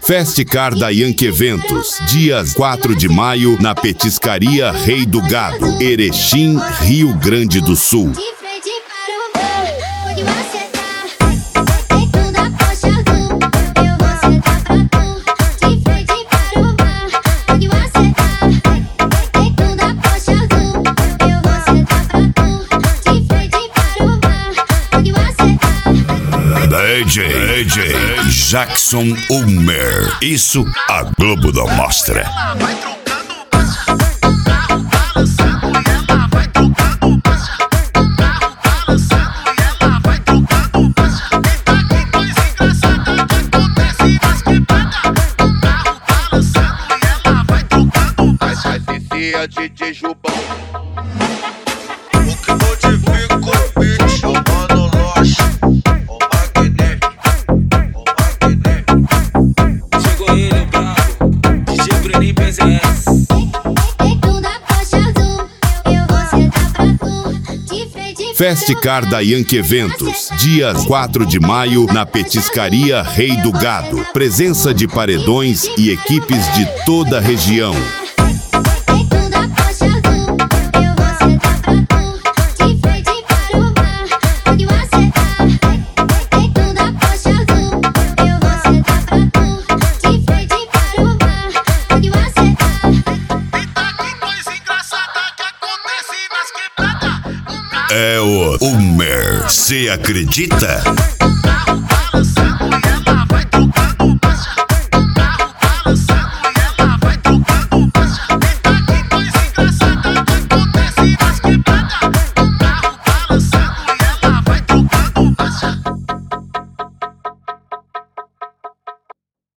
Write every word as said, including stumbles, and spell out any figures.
Festicar da Yankee Eventos, dias quatro de maio, na Petiscaria Rei do Gado, Erechim, Rio Grande do Sul. D J, D J Jackson Ulmer. Isso a Globo não mostra. D J Jubão. O que modifica o beat, o mano Loche, o Magné, o Magné. Chegou ele, o brabo, D J Bruninho P Z S. Festicar da Yankee Eventos, dias quatro de maio, na Petiscaria Rei do Gado. Presença de paredões e equipes de toda a região. É o Ulmer, cê acredita?